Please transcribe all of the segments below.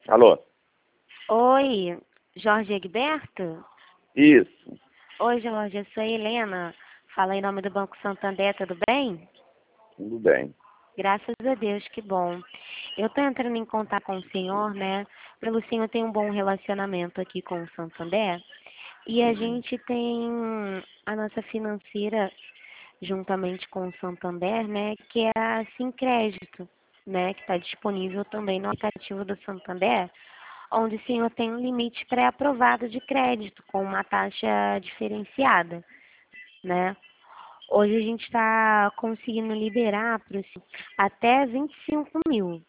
Alô? Oi, Jorge Egberto? Isso, Oi, Jorge, eu sou a Helena. Fala em nome do Banco Santander, tudo bem? tudo bem. Graças a Deus, que bom. Eu estou entrando em contato com o senhor, né? Pelo senhor ter um bom relacionamento aqui com o Santander. E a gente tem a nossa financeira, juntamente com o Santander, né? Que é a Sincrédito, né? Que está disponível também no aplicativo do Santander, onde o senhor tem um limite pré-aprovado de crédito com uma taxa diferenciada, né? Hoje a gente está conseguindo liberar para até 25 mil,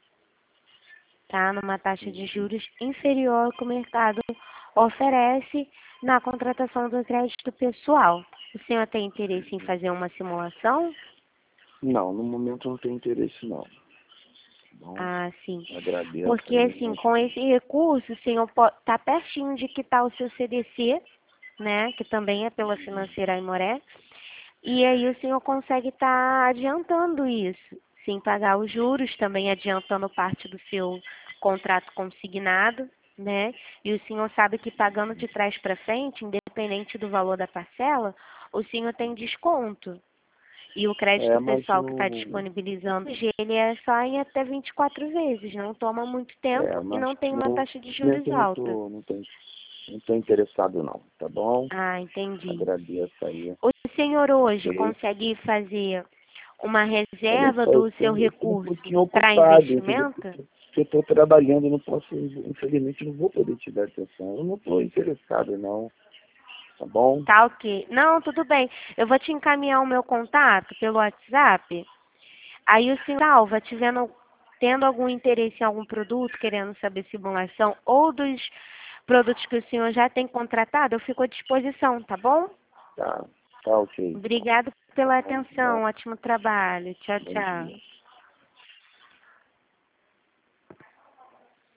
tá? Numa taxa de juros inferior ao que o mercado oferece na contratação do crédito pessoal. O senhor tem interesse em fazer uma simulação? Não, no momento não tenho interesse não. Tá bom, Ah, sim. agradeço Porque aí, assim, mas com esse recurso, o senhor está pertinho de quitar o seu CDC, né? Que também é pela financeira Aimoré. E aí o senhor consegue estar adiantando isso, sem pagar os juros, também adiantando parte do seu contrato consignado, né? E o senhor sabe que pagando de trás para frente, independente do valor da parcela, o senhor tem desconto. E o crédito mas pessoal que está no disponibilizando hoje, ele é só em até 24 vezes, não toma muito tempo e mas não tem uma no taxa de juros momento alta. não tô interessado não, tá bom? Ah, entendi. Agradeço aí. O senhor hoje Ok. consegue fazer uma Olha reserva só, do seu eu tô um recurso pouquinho para ocupado, entendeu? investimento? Porque eu tô trabalhando, eu não posso, infelizmente não vou poder te dar atenção. Eu não tô interessado não, tá bom? Tá ok. Não, tudo bem. Eu vou te encaminhar o meu contato pelo WhatsApp. Aí o senhor salva, tendo algum interesse em algum produto, querendo saber simulação, ou dos produtos que o senhor já tem contratado, eu fico à disposição, tá bom? Tá, tá ok. Obrigado pela Bom, atenção. Ótimo trabalho. Tchau, bom tchau. dia.